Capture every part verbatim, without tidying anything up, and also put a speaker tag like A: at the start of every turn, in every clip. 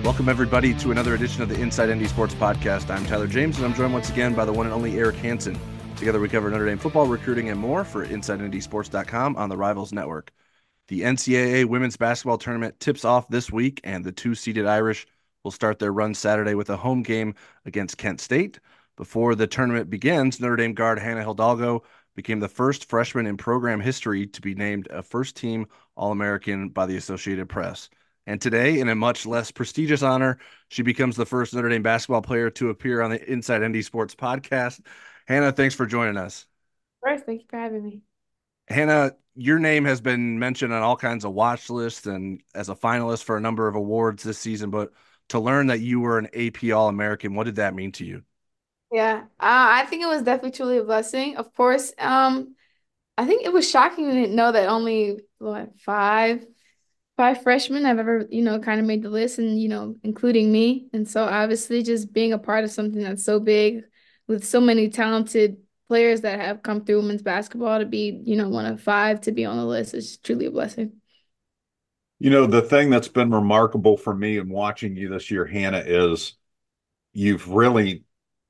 A: Welcome, everybody, to another edition of the Inside N D Sports Podcast. I'm Tyler James, and I'm joined once again by the one and only Eric Hansen. Together, we cover Notre Dame football, recruiting, and more for Inside N D Sports dot com on the Rivals Network. The N C double A women's basketball tournament tips off this week, and the two-seeded Irish will start their run Saturday with a home game against Kent State. Before the tournament begins, Notre Dame guard Hannah Hidalgo became the first freshman in program history to be named a first-team All-American by the Associated Press. And today, in a much less prestigious honor, she becomes the first Notre Dame basketball player to appear on the Inside N D Sports Podcast. Hannah, thanks for joining us.
B: Of course, thank you for having me.
A: Hannah, your name has been mentioned on all kinds of watch lists and as a finalist for a number of awards this season, but to learn that you were an A P All-American, what did that mean to you?
B: Yeah, uh, I think it was definitely truly a blessing. Of course, um, I think it was shocking to know that only what five five freshmen have ever, you know, kind of made the list, and you know, including me. And so obviously, just being a part of something that's so big with so many talented players that have come through women's basketball to be, you know, one of five to be on the list is truly a blessing.
C: You know, the thing that's been remarkable for me in watching you this year, Hannah, is you've really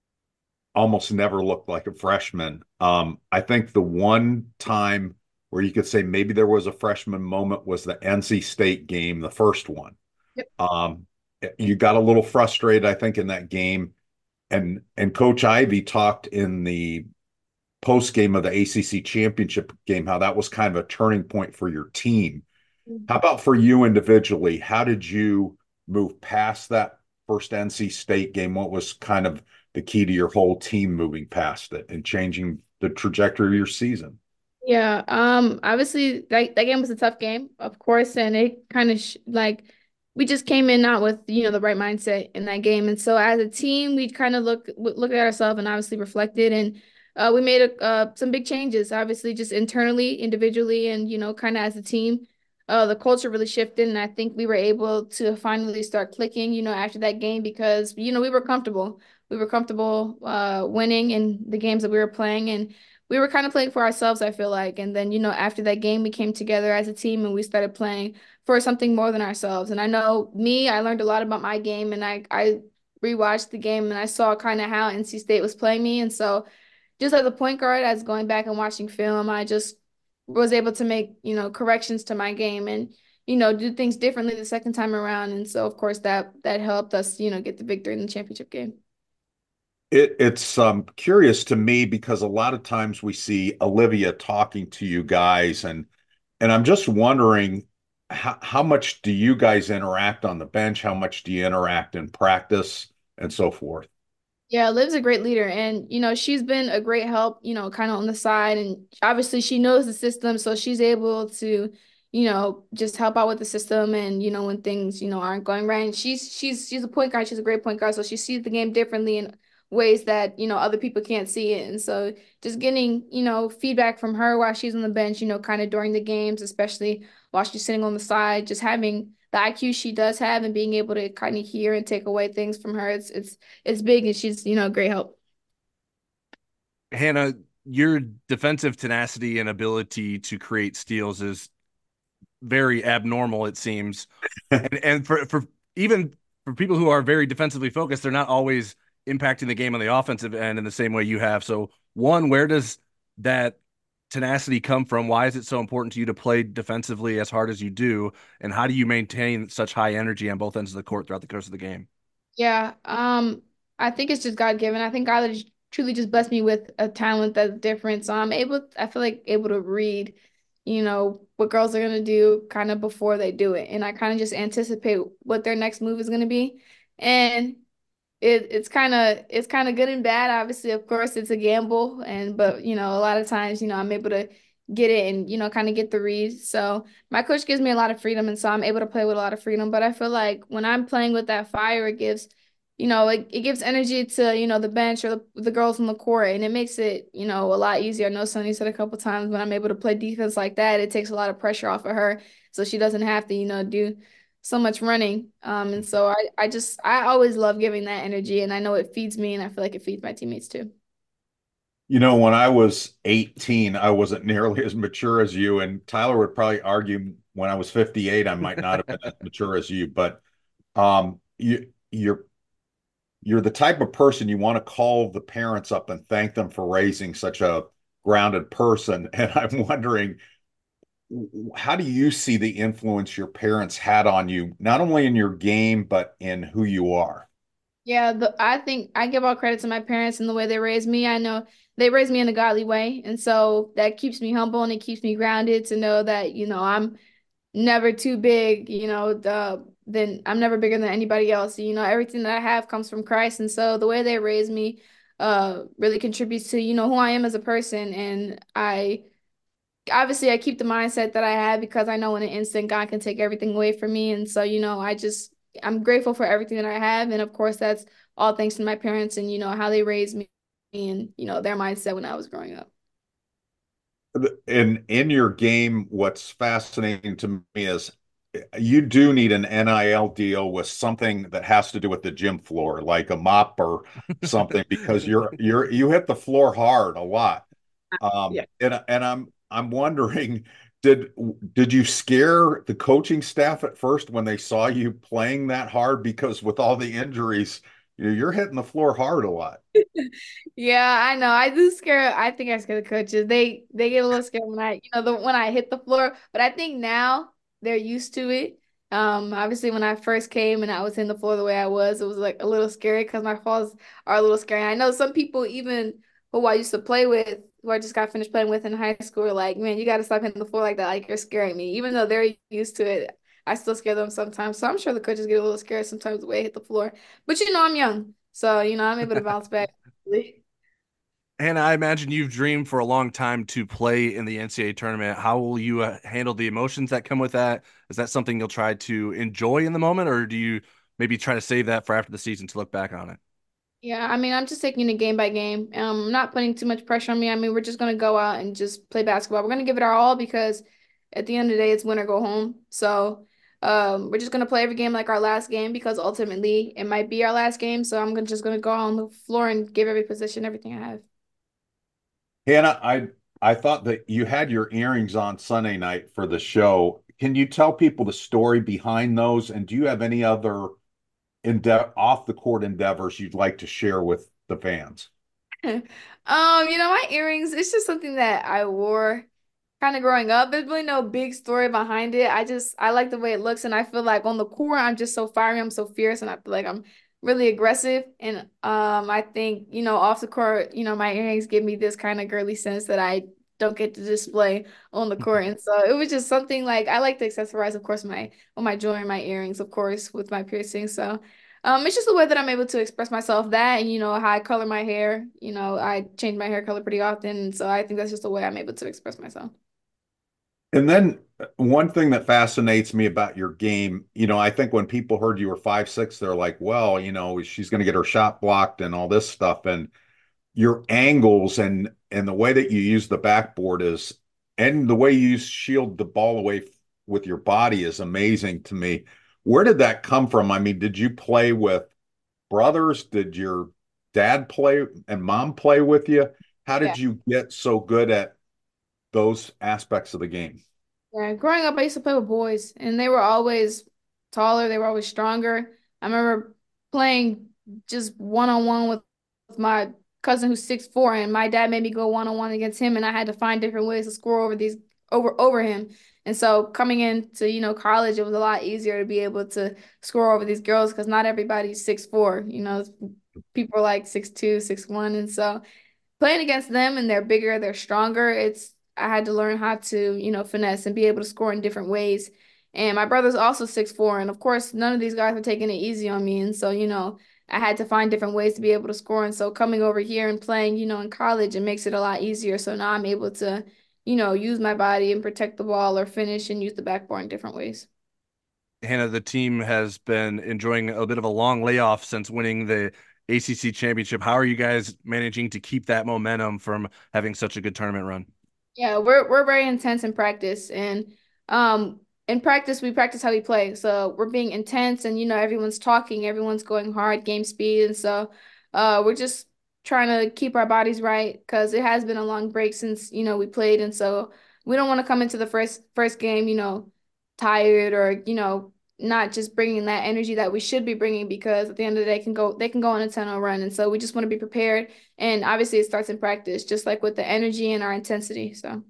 C: almost never looked like a freshman. Um, I think the one time where you could say maybe there was a freshman moment was the N C State game, the first one.
B: Yep.
C: Um, you got a little frustrated, I think, in that game. And and Coach Ivey talked in the post game of the A C C championship game how that was kind of a turning point for your team. How about for you individually? How did you move past that first N C State game? What was kind of the key to your whole team moving past it and changing the trajectory of your season?
B: Yeah, um, obviously that that game was a tough game, of course, and it kind of sh like we just came in not with, you know, the right mindset in that game, and so as a team, we kind of look look at ourselves and obviously reflected, and uh, we made a, uh, some big changes, obviously just internally, individually, and you know, kind of as a team. Uh, the culture really shifted, and I think we were able to finally start clicking, you know, after that game because you know we were comfortable, we were comfortable uh, winning in the games that we were playing, and we were kind of playing for ourselves, I feel like. And then, you know, after that game, we came together as a team and we started playing for something more than ourselves. And I know me, I learned a lot about my game and I, I rewatched the game and I saw kind of how N C State was playing me. And so just as a point guard, as going back and watching film, I just was able to make, you know, corrections to my game and, you know, do things differently the second time around. And so, of course, that that helped us, you know, get the victory in the championship game.
C: It, it's um, curious to me because a lot of times we see Olivia talking to you guys, and and I'm just wondering how, how much do you guys interact on the bench? How much do you interact in practice and so forth?
B: Yeah, Liv's a great leader, and you know she's been a great help. You know, kind of on the side, and obviously she knows the system, so she's able to, you know, just help out with the system. And you know when things you know aren't going right, and she's she's she's a point guard. She's a great point guard, so she sees the game differently in ways that you know other people can't see it. And so just getting you know feedback from her while she's on the bench, you know, kind of during the games, especially while she's sitting on the side, just having the I Q she does have and being able to kind of hear and take away things from her. It's it's it's big and she's, you know, a great help.
A: Hannah, your defensive tenacity and ability to create steals is very abnormal, it seems. And and for for even for people who are very defensively focused, they're not always impacting the game on the offensive end in the same way you have. So, one, where does that tenacity come from? Why is it so important to you to play defensively as hard as you do? And how do you maintain such high energy on both ends of the court throughout the course of the game?
B: Yeah, um, I think it's just God given. I think God has truly just blessed me with a talent that's different. So I'm able, I feel like able to read, you know, what girls are gonna do kind of before they do it. And I kind of just anticipate what their next move is gonna be. And it it's kind of it's kind of good and bad. Obviously, of course, it's a gamble, and but you know, a lot of times, you know, I'm able to get it and you know, kind of get the reads. So my coach gives me a lot of freedom, and so I'm able to play with a lot of freedom. But I feel like when I'm playing with that fire, it gives, you know, it, it gives energy to you know the bench or the, the girls on the court, and it makes it you know a lot easier. I know Sonny said a couple times when I'm able to play defense like that, it takes a lot of pressure off of her, so she doesn't have to you know do so much running. Um, and so I, I just I always love giving that energy and I know it feeds me and I feel like it feeds my teammates too.
C: You know, when I was eighteen, I wasn't nearly as mature as you, and Tyler would probably argue when I was fifty-eight, I might not have been as mature as you, but um, you you're you're the type of person you want to call the parents up and thank them for raising such a grounded person. And I'm wondering, how do you see the influence your parents had on you, not only in your game, but in who you are?
B: Yeah, the, I think I give all credit to my parents and the way they raised me. I know they raised me in a godly way, and so that keeps me humble and it keeps me grounded to know that, you know, I'm never too big, you know, the then I'm never bigger than anybody else. You know, everything that I have comes from Christ. And so the way they raised me uh really contributes to, you know, who I am as a person. And I obviously I keep the mindset that I have because I know in an instant God can take everything away from me. And so, you know, I just I'm grateful for everything that I have. And of course that's all thanks to my parents and, you know, how they raised me and, you know, their mindset when I was growing up.
C: In in your game, what's fascinating to me is you do need an N I L deal with something that has to do with the gym floor, like a mop or something, because you're you're you hit the floor hard a lot. Um,
B: Yeah.
C: and and I'm I'm wondering, did did you scare the coaching staff at first when they saw you playing that hard? Because with all the injuries, you you're hitting the floor hard a lot.
B: Yeah, I know. I do scare. I think I scare the coaches. They they get a little scared when I, you know, the when I hit the floor. But I think now they're used to it. Um, obviously, when I first came and I was in the floor the way I was, it was like a little scary because my falls are a little scary. I know some people, even who I used to play with, who I just got finished playing with in high school, are like, "Man, you got to stop hitting the floor like that. Like you're scaring me." Even though they're used to it, I still scare them sometimes. So I'm sure the coaches get a little scared sometimes the way I hit the floor. But you know, I'm young, so you know, I'm able to bounce back.
A: And I imagine you've dreamed for a long time to play in the N C double A tournament. How will you uh, handle the emotions that come with that? Is that something you'll try to enjoy in the moment, or do you maybe try to save that for after the season to look back on it?
B: Yeah, I mean, I'm just taking it game by game. Um, I'm not putting too much pressure on me. I mean, we're just gonna go out and just play basketball. We're gonna give it our all because at the end of the day, it's win or go home. So, um, we're just gonna play every game like our last game because ultimately it might be our last game. So I'm gonna just gonna go on the floor and give every position everything I have.
C: Hannah, I I thought that you had your earrings on Sunday night for the show. Can you tell people the story behind those? And do you have any other ende off the court endeavors you'd like to share with the fans?
B: Um, you know, my earrings, it's just something that I wore kind of growing up. There's really no big story behind it. I just I like the way it looks and I feel like on the court I'm just so fiery, I'm so fierce and I feel like I'm really aggressive. And um I think, you know, off the court, you know, my earrings give me this kind of girly sense that I don't get to display on the court. And so it was just something like I like to accessorize, of course, my on my jewelry, my earrings, of course, with my piercings. So um, it's just the way that I'm able to express myself that and you know how I color my hair. You know, I change my hair color pretty often, and so I think that's just the way I'm able to express myself.
C: And then uh, one thing that fascinates me about your game, you know, I think when people heard you were five six, they're like, well, you know, she's going to get her shot blocked and all this stuff. And your angles and and the way that you use the backboard is, and the way you shield the ball away with your body is amazing to me. Where did that come from? I mean, did you play with brothers? Did your dad play and mom play with you? How
B: Yeah.
C: did you get so good at those aspects of the game?
B: Yeah, growing up, I used to play with boys, and they were always taller. They were always stronger. I remember playing just one on one with with my cousin who's six four, and my dad made me go one on one against him, and I had to find different ways to score over these over over him. And so coming into, you know, college, it was a lot easier to be able to score over these girls because not everybody's six four. You know, people are like six two, six one, and so playing against them and they're bigger, they're stronger. It's I had to learn how to, you know, finesse and be able to score in different ways. And my brother's also six four, and of course, none of these guys were taking it easy on me. And so, you know, I had to find different ways to be able to score. And so coming over here and playing, you know, in college, it makes it a lot easier. So now I'm able to, you know, use my body and protect the ball or finish and use the backboard in different ways.
A: Hannah, the team has been enjoying a bit of a long layoff since winning the A C C championship. How are you guys managing to keep that momentum from having such a good tournament run?
B: Yeah, we're we're very intense in practice and um in practice we practice how we play. So we're being intense and you know everyone's talking, everyone's going hard, game speed and so uh we're just trying to keep our bodies right because it has been a long break since you know we played and so we don't want to come into the first first game, you know, tired or you know not just bringing that energy that we should be bringing, because at the end of the day can go they can go on a ten oh run. And so we just want to be prepared. And obviously it starts in practice, just like with the energy and our intensity. So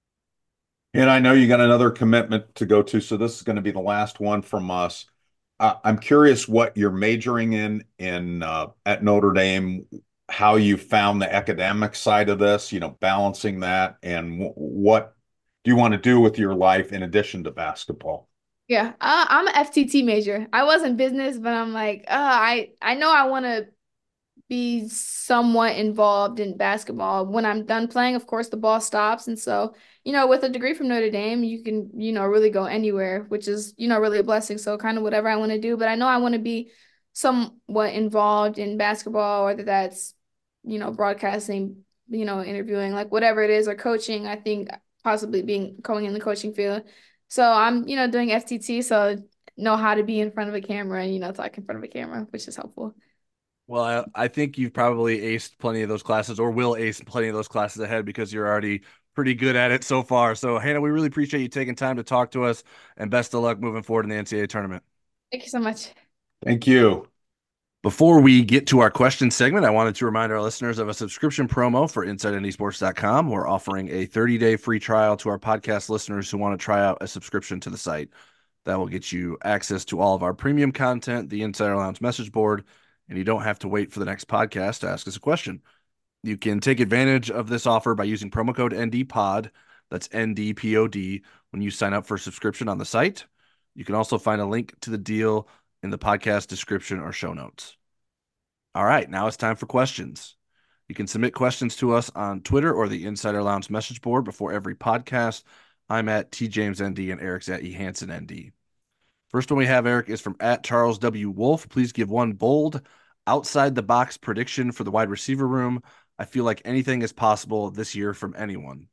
C: And I know you got another commitment to go to, so this is going to be the last one from us. Uh, I'm curious what you're majoring in in uh, at Notre Dame, how you found the academic side of this, you know, balancing that, and w what do you want to do with your life in addition to basketball?
B: yeah, uh, I'm an F T T major. I was in business, but I'm like, uh, I I know I want to be somewhat involved in basketball. When I'm done playing, of course, the ball stops. And so, you know, with a degree from Notre Dame, you can, you know, really go anywhere, which is, you know, really a blessing. So kind of whatever I want to do, but I know I want to be somewhat involved in basketball, whether that's, you know, broadcasting, you know, interviewing, like whatever it is, or coaching. I think possibly being going in the coaching field. So I'm, you know, doing F T T, so know how to be in front of a camera and, you know, talk in front of a camera, which is helpful.
A: Well, I, I think you've probably aced plenty of those classes, or will ace plenty of those classes ahead, because you're already pretty good at it so far. So, Hannah, we really appreciate you taking time to talk to us, and best of luck moving forward in the N C double A tournament.
B: Thank you so much.
C: Thank you.
A: Before we get to our question segment, I wanted to remind our listeners of a subscription promo for inside N D Sports dot com. We're offering a thirty day free trial to our podcast listeners who want to try out a subscription to the site. That will get you access to all of our premium content, the Insider Lounge message board, and you don't have to wait for the next podcast to ask us a question. You can take advantage of this offer by using promo code N D Pod, that's N D P O D, when you sign up for a subscription on the site. You can also find a link to the deal in the podcast description or show notes. All right, now it's time for questions. You can submit questions to us on Twitter or the Insider Lounge message board before every podcast. I'm at T James N D and Eric's at E Hansen N D. First one we have, Eric, is from at Charles W. Wolf. Please give one bold, outside the box prediction for the wide receiver room. I feel like anything is possible this year from anyone.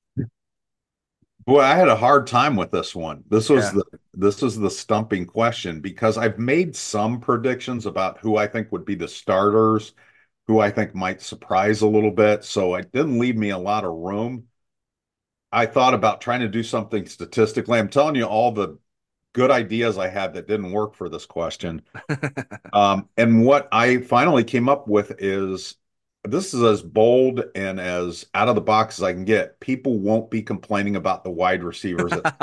C: Boy, I had a hard time with this one. This was
A: Yeah.
C: the this was the stumping question, because I've made some predictions about who I think would be the starters, who I think might surprise a little bit. So it didn't leave me a lot of room. I thought about trying to do something statistically. I'm telling you all the good ideas I had that didn't work for this question. Um, and what I finally came up with is, this is as bold and as out of the box as I can get. People won't be complaining about the wide receivers. At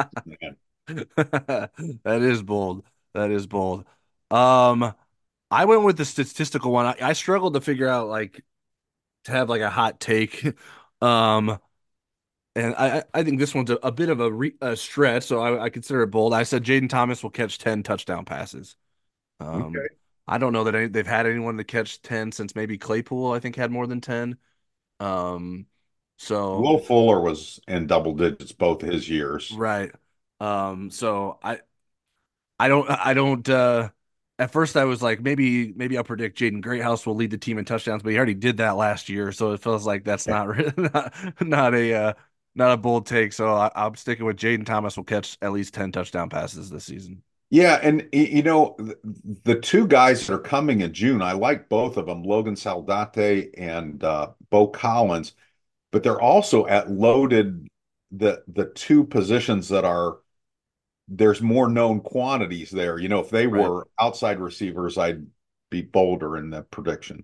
A: That is bold. That is bold. Um, I went with the statistical one. I, I struggled to figure out, like, to have like a hot take. Um, and I I think this one's a, a bit of a, re, a stretch, so I, I consider it bold. I said Jaden Thomas will catch ten touchdown passes. Um,
C: okay.
A: I don't know that any, they've had anyone to catch ten since maybe Claypool, I think, had more than ten. Um, so
C: Will Fuller was in double digits both his years.
A: right. Um, so I I don't I don't uh at first I was like, maybe maybe I'll predict Jaden Greathouse will lead the team in touchdowns, but he already did that last year, so it feels like that's not really not, not a uh, not a bold take. So I, I'm sticking with Jaden Thomas will catch at least ten touchdown passes this season.
C: Yeah, and you know, the two guys that are coming in June, I like both of them, Logan Saldate and uh, Bo Collins, but they're also at loaded the the two positions that are, there's more known quantities there. You know, if they
A: Right.
C: were outside receivers, I'd be bolder in the prediction.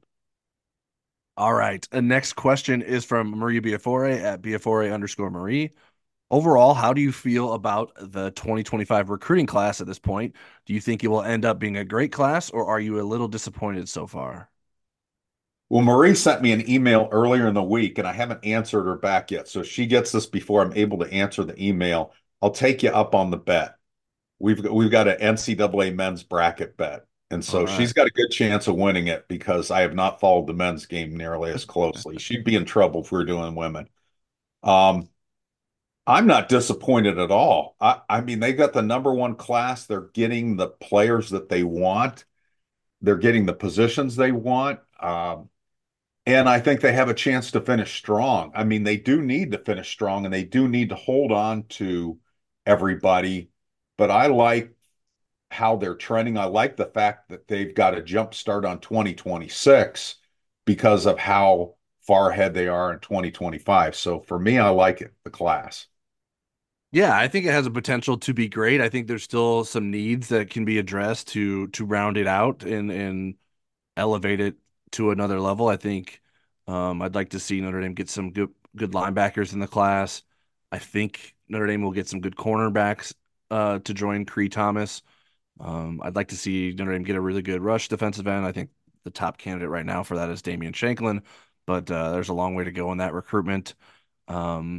A: All right. The next question is from Marie Biafore at Biafore underscore Marie. Overall, how do you feel about the twenty twenty-five recruiting class at this point? Do you think it will end up being a great class, or are you a little disappointed so far?
C: Well, Marie sent me an email earlier in the week, and I haven't answered her back yet. So if she gets this before I'm able to answer the email, I'll take you up on the bet. We've we've got an N C double A men's bracket bet. And
A: All
C: so she's
A: right.
C: got a good chance of winning it, because I have not followed the men's game nearly as closely. She'd be in trouble if we were doing women. Um, I'm not disappointed at all. I, I mean, they got the number one class. They're getting the players that they want. They're getting the positions they want. Um, and I think they have a chance to finish strong. I mean, they do need to finish strong, and they do need to hold on to everybody. But I like how they're trending. I like the fact that they've got a jump start on twenty twenty-six because of how far ahead they are in twenty twenty-five. So for me, I like it, the class.
A: Yeah, I think it has a potential to be great. I think there's still some needs that can be addressed to to round it out and and elevate it to another level. I think um, I'd like to see Notre Dame get some good good linebackers in the class. I think Notre Dame will get some good cornerbacks uh, to join Cree Thomas. Um, I'd like to see Notre Dame get a really good rush defensive end. I think the top candidate right now for that is Damian Shanklin, but uh, there's a long way to go in that recruitment. Um,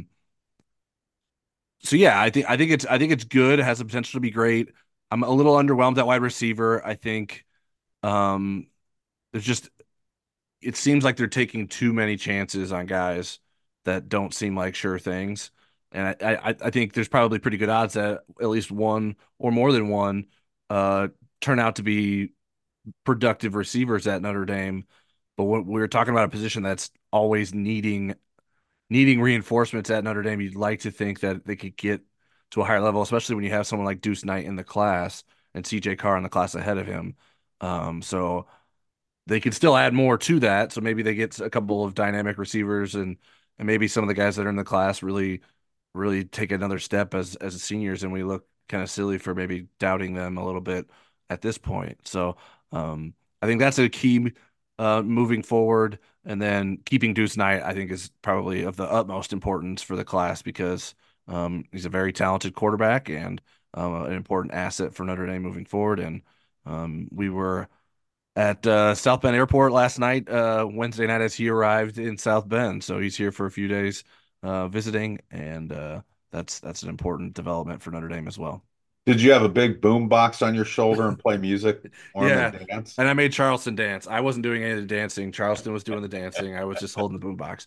A: so yeah, I think I think it's I think it's good. It has the potential to be great. I'm a little underwhelmed at wide receiver. I think um, there's just it seems like they're taking too many chances on guys that don't seem like sure things. And I, I, I think there's probably pretty good odds that at least one or more than one uh, turn out to be productive receivers at Notre Dame. But when we're talking about a position that's always needing needing reinforcements at Notre Dame, you'd like to think that they could get to a higher level, especially when you have someone like Deuce Knight in the class and C J Carr in the class ahead of him. Um, so they could still add more to that. So maybe they get a couple of dynamic receivers and and maybe some of the guys that are in the class really really take another step as as seniors, and we look kind of silly for maybe doubting them a little bit at this point. So um, I think that's a key uh, moving forward. And then keeping Deuce Knight, I think, is probably of the utmost importance for the class because um, he's a very talented quarterback and uh, an important asset for Notre Dame moving forward. And um, we were at uh, South Bend Airport last night, uh, Wednesday night, as he arrived in South Bend. So he's here for a few days uh, visiting, and uh, that's that's an important development for Notre Dame as well.
C: Did you have a big boom box on your shoulder and play music or him
A: Yeah,
C: and dance?
A: and I made Charleston dance. I wasn't doing any of the dancing. Charleston was doing the dancing. I was just holding the boombox.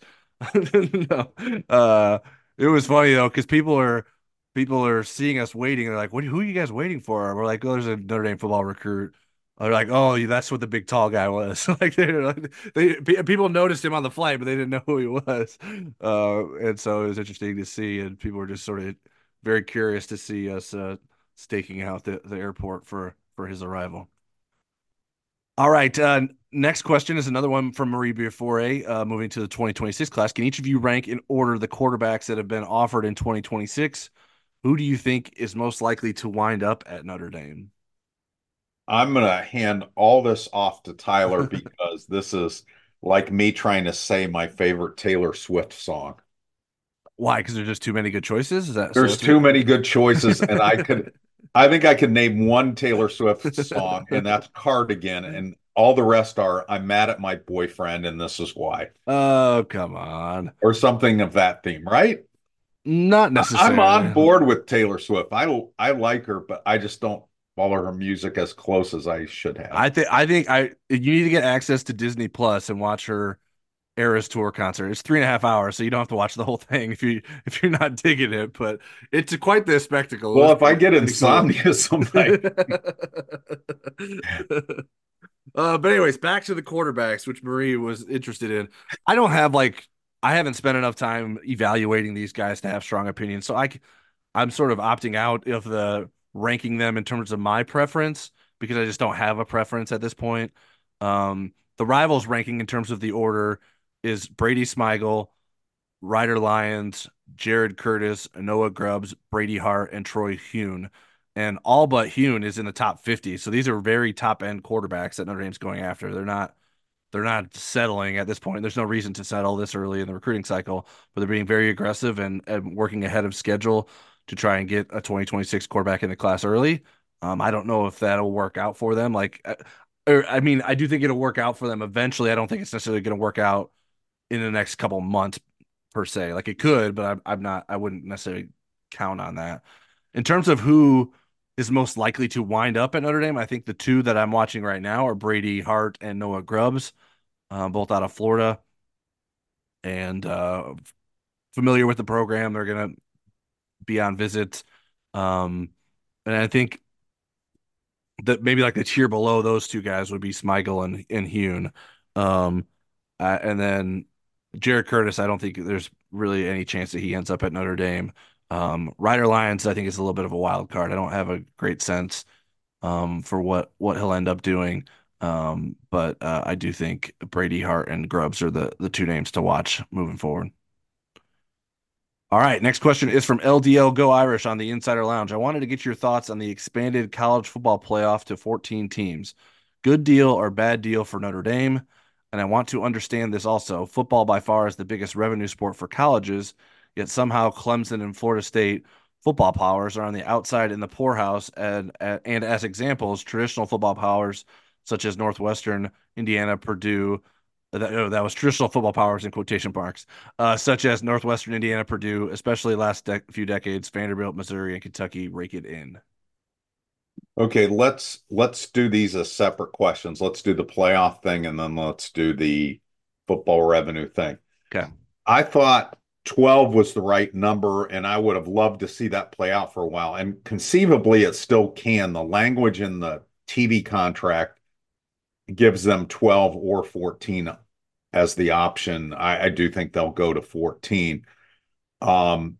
A: No, uh, it was funny though because people are people are seeing us waiting. They're like, "What? Who are you guys waiting for?" We're like, "Oh, there's a Notre Dame football recruit." They're like, "Oh, that's what the big tall guy was." Like they're like, they people noticed him on the flight, but they didn't know who he was. Uh, and so it was interesting to see, and people were just sort of very curious to see us uh, staking out the, the airport for for his arrival. All right. Uh, next question is another one from Marie Biafore, uh, moving to the twenty twenty-six class. Can each of you rank in order the quarterbacks that have been offered in twenty twenty-six? Who do you think is most likely to wind up at Notre Dame?
C: I'm going to hand all this off to Tyler because this is like me trying to say my favorite Taylor Swift song.
A: Why? Because there's just too many good choices? Is that so
C: There's
A: that's what
C: too many good choices, and I could, I think I could name one Taylor Swift song, and that's Cardigan, and all the rest are I'm mad at my boyfriend, and this is why,
A: Oh, come on.
C: or something of that theme, right?
A: Not
C: I- I'm on
A: necessarily.
C: board with Taylor Swift. I I like her, but I just don't follow her music as close as I should have.
A: I think I think I you need to get access to Disney Plus and watch her Eras Tour concert. It's three and a half hours, so you don't have to watch the whole thing if you if you're not digging it. But it's quite the spectacle. It
C: Well,
A: was
C: if I
A: pretty,
C: get
A: pretty cool.
C: insomnia sometime,
A: Uh, but anyways, back to the quarterbacks, which Marie was interested in. I don't have like I haven't spent enough time evaluating these guys to have strong opinions. So I c- I'm sort of opting out of the ranking them in terms of my preference because I just don't have a preference at this point. Um, the rivals ranking in terms of the order is Brady Smigel, Ryder Lyons, Jared Curtis, Noah Grubbs, Brady Hart, and Troy Hune. And all but Hune is in the top fifty. So these are very top end quarterbacks that Notre Dame's going after. They're not they're not settling at this point. There's no reason to settle this early in the recruiting cycle, but they're being very aggressive and, and working ahead of schedule to try and get a twenty twenty-six quarterback in the class early. Um, I don't know if that'll work out for them. Like, uh, or, I mean, I do think it'll work out for them eventually. I don't think it's necessarily going to work out in the next couple months per se. Like it could, but I'm, I'm not, I wouldn't necessarily count on that. In terms of who is most likely to wind up at Notre Dame, I think the two that I'm watching right now are Brady Hart and Noah Grubbs, uh, both out of Florida and uh, familiar with the program. They're going to be on visit. Um, and I think that maybe like the tier below those two guys would be Smigel and, and Hune. Um, uh, and then Jared Curtis, I don't think there's really any chance that he ends up at Notre Dame. Um, Ryder Lyons, I think, is a little bit of a wild card. I don't have a great sense um, for what what he'll end up doing. Um, but uh, I do think Brady Hart and Grubbs are the the two names to watch moving forward. All right, next question is from L D L Go Irish on the Insider Lounge. I wanted to get your thoughts on the expanded college football playoff to fourteen teams. Good deal or bad deal for Notre Dame? And I want to understand this also. Football by far is the biggest revenue sport for colleges, yet somehow Clemson and Florida State football powers are on the outside in the poorhouse, and and as examples, traditional football powers such as Northwestern, Indiana, Purdue, that, oh, that was traditional football powers in quotation marks, uh, such as Northwestern Indiana, Purdue, especially last de few decades, Vanderbilt, Missouri, and Kentucky rake it in.
C: Okay, let's let's do these as separate questions. Let's do the playoff thing and then let's do the football revenue thing.
A: Okay.
C: I thought twelve was the right number, and I would have loved to see that play out for a while. And conceivably, it still can. The language in the T V contract gives them twelve or fourteen as the option. I, I do think they'll go to fourteen. Um,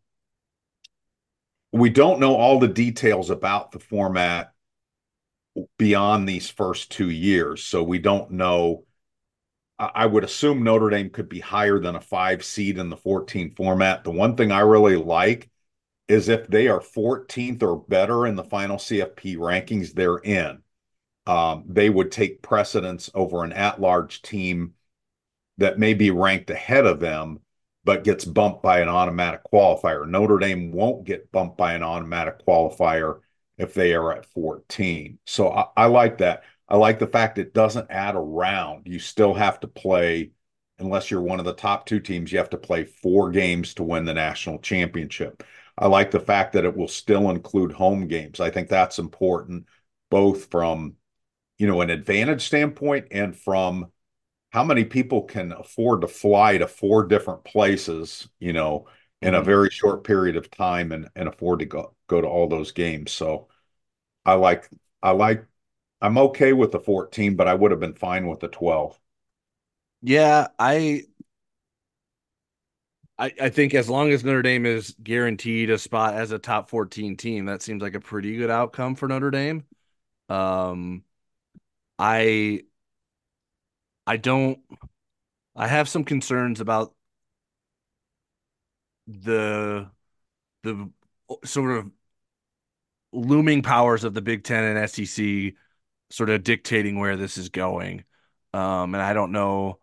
C: we don't know all the details about the format beyond these first two years. So we don't know. I would assume Notre Dame could be higher than a five seed in the fourteen format. The one thing I really like is if they are fourteenth or better in the final C F P rankings, they're in. Um, they would take precedence over an at-large team that may be ranked ahead of them, but gets bumped by an automatic qualifier. Notre Dame won't get bumped by an automatic qualifier if they are at fourteen. So I, I like that. I like the fact it doesn't add a round. You still have to play, unless you're one of the top two teams, you have to play four games to win the national championship. I like the fact that it will still include home games. I think that's important, both from, you know, an advantage standpoint and from how many people can afford to fly to four different places, you know, in a very short period of time and, and afford to go, go to all those games. So I like, I like, I'm okay with the fourteen, but I would have been fine with the twelve.
A: Yeah, I, I, I think as long as Notre Dame is guaranteed a spot as a top fourteen team, that seems like a pretty good outcome for Notre Dame. Um, I, I don't, I have some concerns about the, the sort of looming powers of the Big Ten and S E C sort of dictating where this is going. Um, and I don't know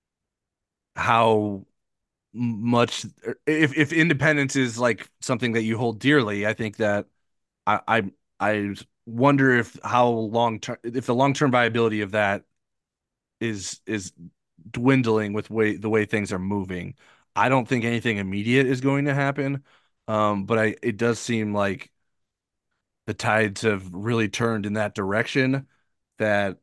A: how much if if independence is like something that you hold dearly. I think that I I, I wonder if how long term if the long term viability of that is is dwindling with way the way things are moving. I don't think anything immediate is going to happen. Um, but I it does seem like the tides have really turned in that direction, that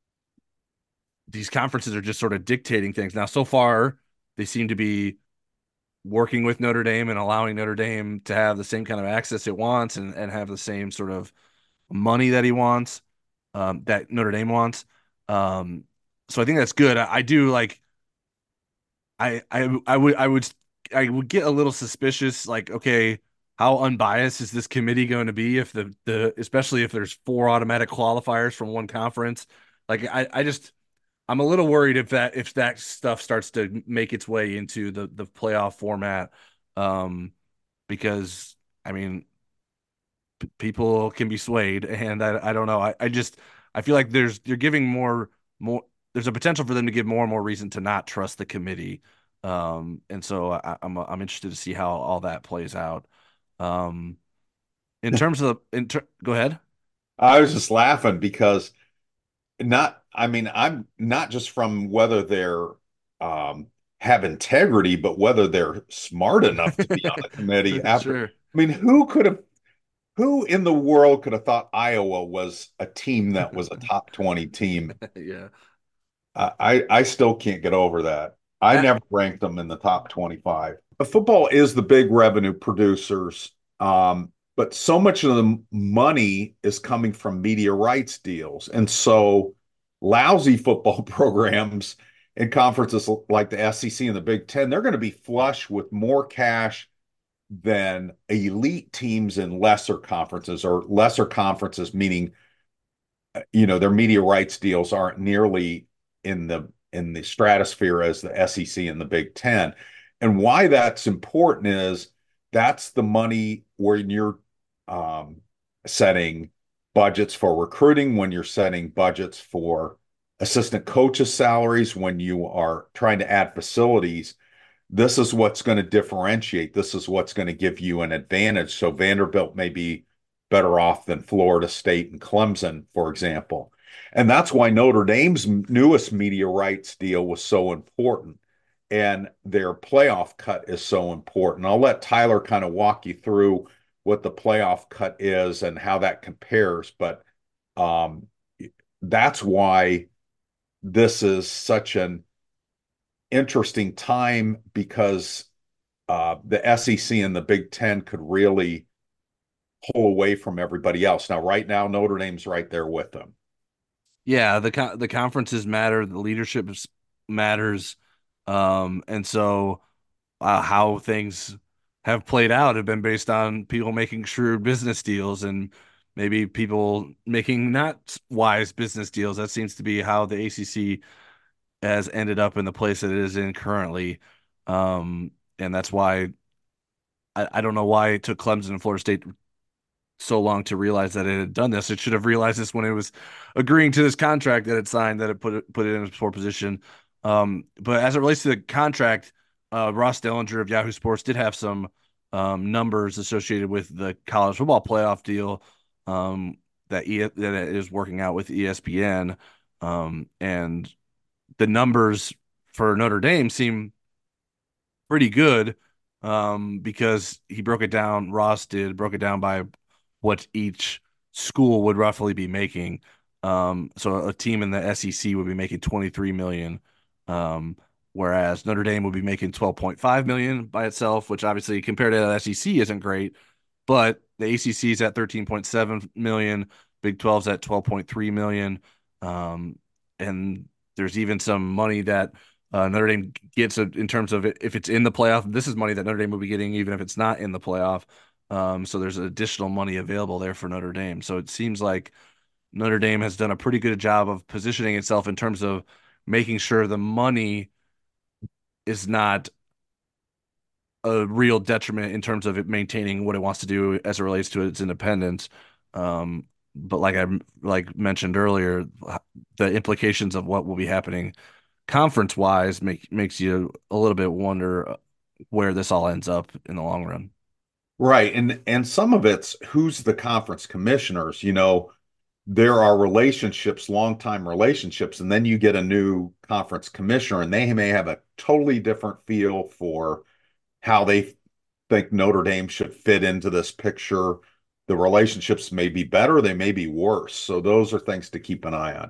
A: these conferences are just sort of dictating things. Now, so far, they seem to be working with Notre Dame and allowing Notre Dame to have the same kind of access it wants, and, and have the same sort of money that he wants, um, that Notre Dame wants. Um, so I think that's good. I, I do like, I, I, I would, I would, I would get a little suspicious. Like, okay, how unbiased is this committee going to be if the, the, especially if there's four automatic qualifiers from one conference? Like, I, I just, I'm a little worried if that if that stuff starts to make its way into the the playoff format, um, because I mean, p- people can be swayed, and I I don't know. I, I just I feel like there's you're giving more more. There's a potential for them to give more and more reason to not trust the committee, um, and so I, I'm I'm interested to see how all that plays out. Um, in terms of in ter go ahead.
C: I was just laughing because not, I mean, I'm not just from whether they're um have integrity, but whether they're smart enough to be on the committee after.
A: Sure.
C: I mean, who could have who in the world could have thought Iowa was a team that was a top twenty team?
A: Yeah.
C: I I still can't get over that. I
A: I,
C: never ranked them in the top twenty-five. But football is the big revenue producers, um, but so much of the money is coming from media rights deals. And so lousy football programs and conferences like the S E C and the Big Ten, they're going to be flush with more cash than elite teams in lesser conferences, or lesser conferences, meaning, you know, their media rights deals aren't nearly in the in the stratosphere as the S E C and the Big Ten. And why that's important is that's the money where you're um, setting budgets for recruiting, when you're setting budgets for assistant coaches' salaries, when you are trying to add facilities. This is what's going to differentiate. This is what's going to give you an advantage. So Vanderbilt may be better off than Florida State and Clemson, for example. And that's why Notre Dame's newest media rights deal was so important, and their playoff cut is so important. I'll let Tyler kind of walk you through what the playoff cut is and how that compares, but um, that's why this is such an interesting time, because uh, the S E C and the Big Ten could really pull away from everybody else. Now, right now, Notre Dame's right there with them.
A: Yeah, the co- the conferences matter, the leadership matters, um, and so uh, how things have played out have been based on people making shrewd business deals and maybe people making not wise business deals. That seems to be how the A C C has ended up in the place that it is in currently, um, and that's why I, I don't know why it took Clemson and Florida State so long to realize that it had done this. It should have realized this when it was agreeing to this contract that it signed, that it put it put it in a poor position. Um, but as it relates to the contract, uh, Ross Dellinger of Yahoo Sports did have some um, numbers associated with the college football playoff deal um, that e- that it is working out with E S P N, um, and the numbers for Notre Dame seem pretty good um, because he broke it down. Ross did broke it down by what each school would roughly be making. Um, so a team in the S E C would be making twenty-three million, um, whereas Notre Dame would be making twelve point five million by itself, which obviously compared to the S E C isn't great, but the A C C is at thirteen point seven million, Big twelve's at twelve point three million. Um, and there's even some money that uh, Notre Dame gets in terms of it, if it's in the playoff. This is money that Notre Dame will be getting even if it's not in the playoff. Um, so there's additional money available there for Notre Dame. So it seems like Notre Dame has done a pretty good job of positioning itself in terms of making sure the money is not a real detriment in terms of it maintaining what it wants to do as it relates to its independence. Um, but like I like mentioned earlier, the implications of what will be happening conference wise make makes you a little bit wonder where this all ends up in the long run.
C: Right. And and some of it's who's the conference commissioners. You know, there are relationships, long-time relationships, and then you get a new conference commissioner, and they may have a totally different feel for how they think Notre Dame should fit into this picture. The relationships may be better, they may be worse. So those are things to keep an eye on.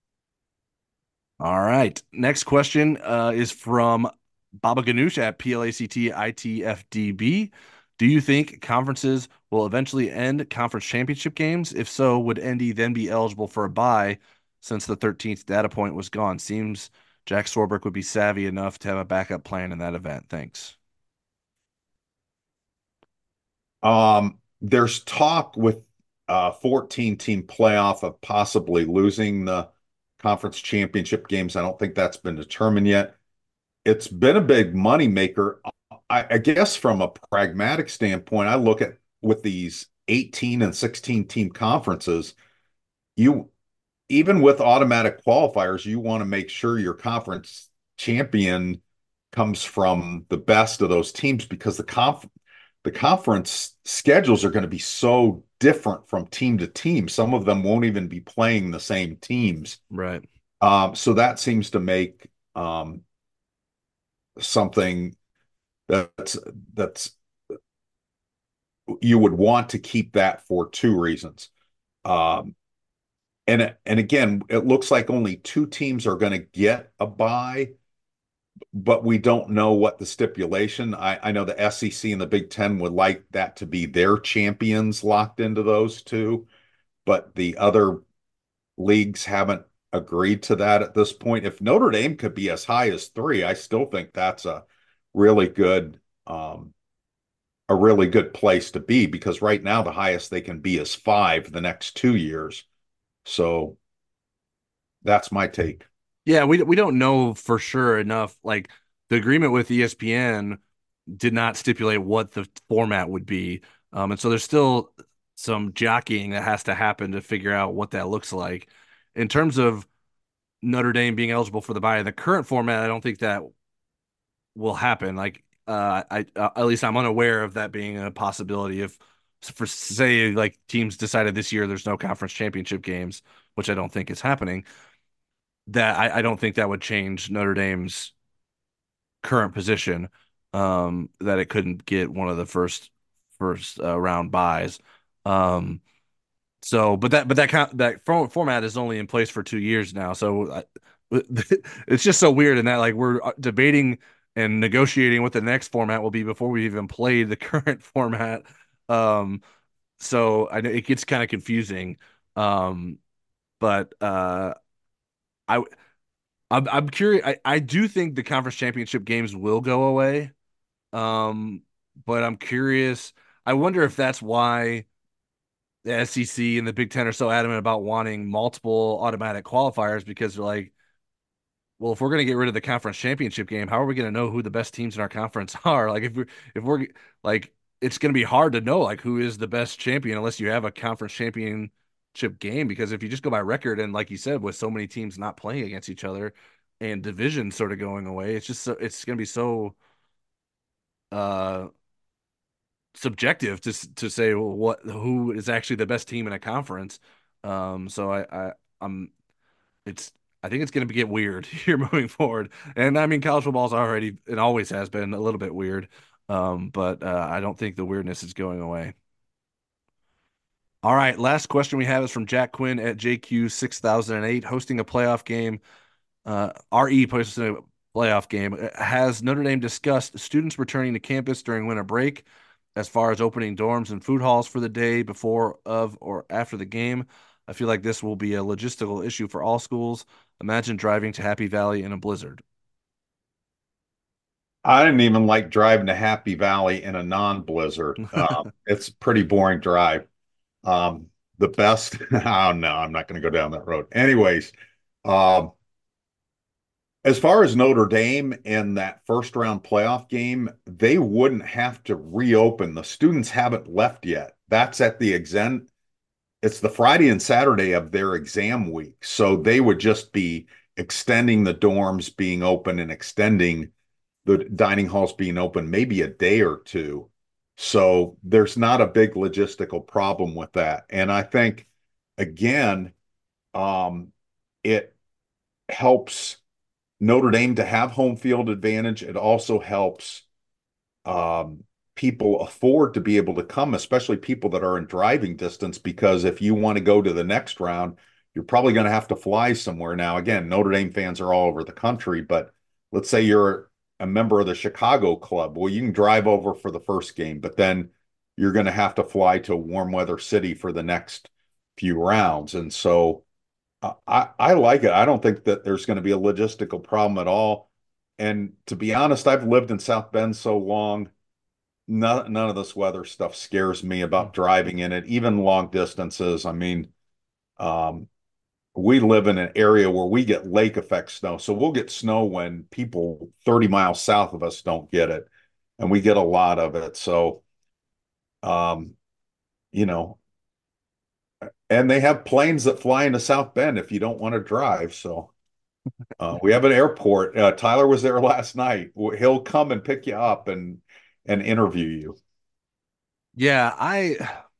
A: All right. Next question uh, is from Baba Ganoush at P L A C T I T F D B. Do you think conferences will eventually end conference championship games? If so, would N D then be eligible for a bye since the thirteenth data point was gone? Seems Jack Swarbrick would be savvy enough to have a backup plan in that event. Thanks.
C: Um, there's talk with a fourteen team playoff of possibly losing the conference championship games. I don't think that's been determined yet. It's been a big money maker. I, I guess from a pragmatic standpoint, I look at with these eighteen and sixteen team conferences, you even with automatic qualifiers, you want to make sure your conference champion comes from the best of those teams, because the conf the conference schedules are going to be so different from team to team. Some of them won't even be playing the same teams.
A: Right.
C: Um, so that seems to make um, something that's that's you would want to keep that for two reasons. Um, and and again, it looks like only two teams are going to get a bye, but we don't know what the stipulation. I, I know the S E C and the Big Ten would like that to be their champions locked into those two, but the other leagues haven't agreed to that at this point. If Notre Dame could be as high as three, I still think that's a really good um, a really good place to be, because right now the highest they can be is five the next two years. So that's my take.
A: Yeah, we we don't know for sure enough. Like the agreement with E S P N did not stipulate what the format would be. Um, and so there's still some jockeying that has to happen to figure out what that looks like. In terms of Notre Dame being eligible for the bye in the current format, I don't think that will happen. Like, uh, I uh, at least I'm unaware of that being a possibility. If for say like teams decided this year there's no conference championship games, which I don't think is happening, that I, I don't think that would change Notre Dame's current position. Um, that it couldn't get one of the first first uh, round buys. Um, so, but that but that kind that format is only in place for two years now. So I, it's just so weird in that like we're uh, debating and negotiating what the next format will be before we even played the current format. Um, so I know it gets kind of confusing. Um, but uh, I I'm, I'm curious. I, I do think the conference championship games will go away. Um, but I'm curious. I wonder if that's why the S E C and the Big Ten are so adamant about wanting multiple automatic qualifiers because they're like, well, if we're going to get rid of the conference championship game, how are we going to know who the best teams in our conference are? Like, if we're if we're like, it's going to be hard to know like who is the best champion unless you have a conference championship game. Because if you just go by record and like you said, with so many teams not playing against each other and division sort of going away, it's just so it's going to be so uh subjective to to say well, what who is actually the best team in a conference. Um, so I, I I'm it's I think it's going to get weird here moving forward. And I mean, college football is already it always has been a little bit weird. Um, but uh, I don't think the weirdness is going away. All right, last question we have is from Jack Quinn at J Q six thousand eight, hosting a playoff game. Uh, R E posted a playoff game. Has Notre Dame discussed students returning to campus during winter break as far as opening dorms and food halls for the day before, of, or after the game? I feel like this will be a logistical issue for all schools. Imagine driving to Happy Valley in a blizzard.
C: I didn't even like driving to Happy Valley in a non-blizzard. Um, it's a pretty boring drive. Um, the best, oh no, I'm not going to go down that road. Anyways, um, as far as Notre Dame in that first round playoff game, they wouldn't have to reopen. The students haven't left yet. That's at the exam. It's the Friday and Saturday of their exam week. So they would just be extending the dorms being open and extending the dining halls being open maybe a day or two. So there's not a big logistical problem with that. And I think, again, um, it helps Notre Dame to have home field advantage. It also helps um, people afford to be able to come, especially people that are in driving distance, because if you want to go to the next round, you're probably going to have to fly somewhere. Now, again, Notre Dame fans are all over the country, but let's say you're a member of the Chicago club. Well, you can drive over for the first game, but then you're going to have to fly to a warm weather city for the next few rounds. And so I, I like it. I don't think that there's going to be a logistical problem at all. And to be honest, I've lived in South Bend so long, none, none of this weather stuff scares me about driving in it, even long distances. I mean, um, we live in an area where we get lake effect snow. So we'll get snow when people thirty miles south of us don't get it. And we get a lot of it. So, um, you know, and they have planes that fly into South Bend if you don't want to drive. So uh, we have an airport. Uh, Tyler was there last night. He'll come and pick you up and and interview you.
A: Yeah, I,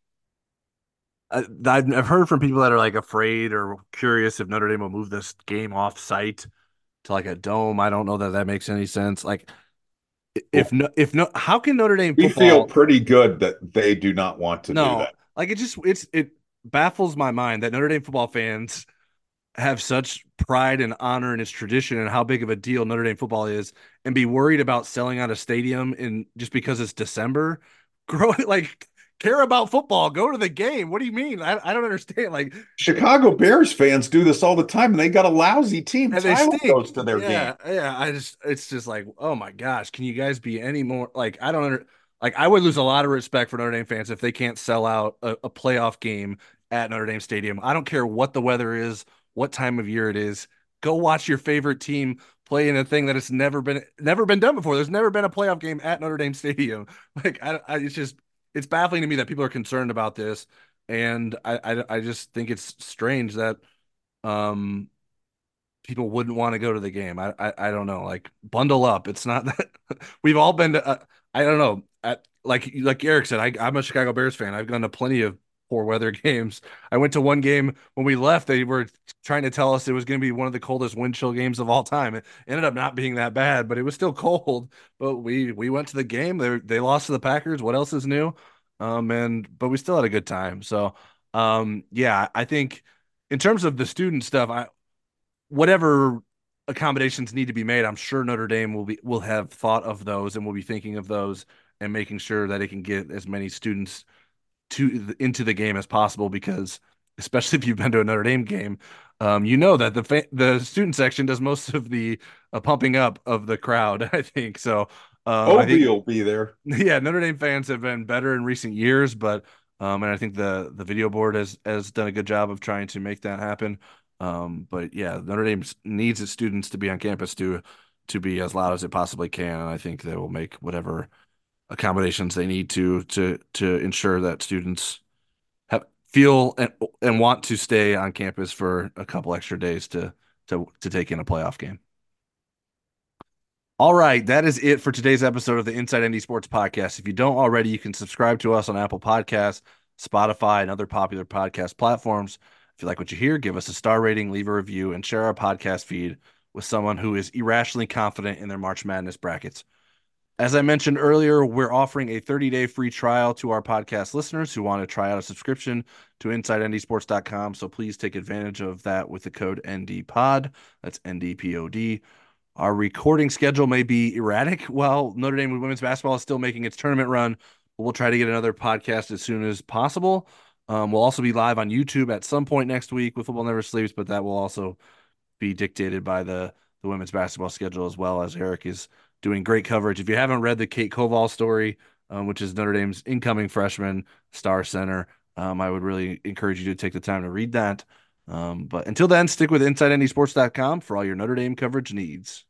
A: I I've heard from people that are like afraid or curious if Notre Dame will move this game off site to like a dome. I don't know that that makes any sense. Like if
C: Well,
A: no if no how can Notre Dame
C: we feel
A: football
C: pretty good that they do not want to do
A: no
C: that.
A: like it just it's it baffles my mind that Notre Dame football fans have such pride and honor in its tradition and how big of a deal Notre Dame football is and be worried about selling out a stadium in just because it's December. Grow like care about football, go to the game. What do you mean? I, I don't understand. Like
C: Chicago Bears fans do this all the time, and they got a lousy team.
A: and they
C: Tyler
A: stink.
C: goes to their game.
A: Yeah, yeah. I just it's just like, oh my gosh, can you guys be any more like I don't under like I would lose a lot of respect for Notre Dame fans if they can't sell out a, a playoff game at Notre Dame Stadium. I don't care what the weather is, what time of year it is. go watch your favorite team play in a thing that has never been never been done before. There's never been a playoff game at Notre Dame Stadium. Like I, I it's just it's baffling to me that people are concerned about this, and I I, I just think it's strange that um people wouldn't want to go to the game. I, I I don't know. Like bundle up. It's not that we've all been to. Uh, I don't know. At, like like Eric said, I, I'm a Chicago Bears fan. I've gone to plenty of poor weather games. I went to one game when we left. They were trying to tell us it was going to be one of the coldest wind chill games of all time. It ended up not being that bad, but it was still cold. But we we went to the game. They they lost to the Packers. What else is new? Um and but we still had a good time. So um yeah, I think in terms of the student stuff, I whatever accommodations need to be made, I'm sure Notre Dame will be will have thought of those and will be thinking of those and making sure that it can get as many students to into the game as possible because especially if you've been to a Notre Dame game, um, you know that the fa the student section does most of the uh, pumping up of the crowd, I think. So um, I
C: Obi
A: think
C: will be there.
A: yeah, Notre Dame fans have been better in recent years, but um, and I think the the video board has has done a good job of trying to make that happen. Um, but yeah, Notre Dame needs its students to be on campus to to be as loud as it possibly can, and I think they will make whatever accommodations they need to to to ensure that students have feel and, and want to stay on campus for a couple extra days to to to take in a playoff game. All right, that is it for today's episode of the Inside N D Sports Podcast. If you don't already, you can subscribe to us on Apple Podcasts, Spotify, and other popular podcast platforms. If you like what you hear, give us a star rating, leave a review, and share our podcast feed with someone who is irrationally confident in their March Madness brackets. As I mentioned earlier, we're offering a thirty-day free trial to our podcast listeners who want to try out a subscription to inside n d sports dot com. So please take advantage of that with the code N D pod. That's N D P O D. Our recording schedule may be erratic while Notre Dame women's basketball is still making its tournament run. But we'll try to get another podcast as soon as possible. Um, we'll also be live on YouTube at some point next week with Football Never Sleeps, but that will also be dictated by the, the women's basketball schedule as well, as Eric is doing great coverage. If you haven't read the Kate Koval story, um, which is Notre Dame's incoming freshman star center, um, I would really encourage you to take the time to read that. Um, but until then, stick with inside N D sports dot com for all your Notre Dame coverage needs.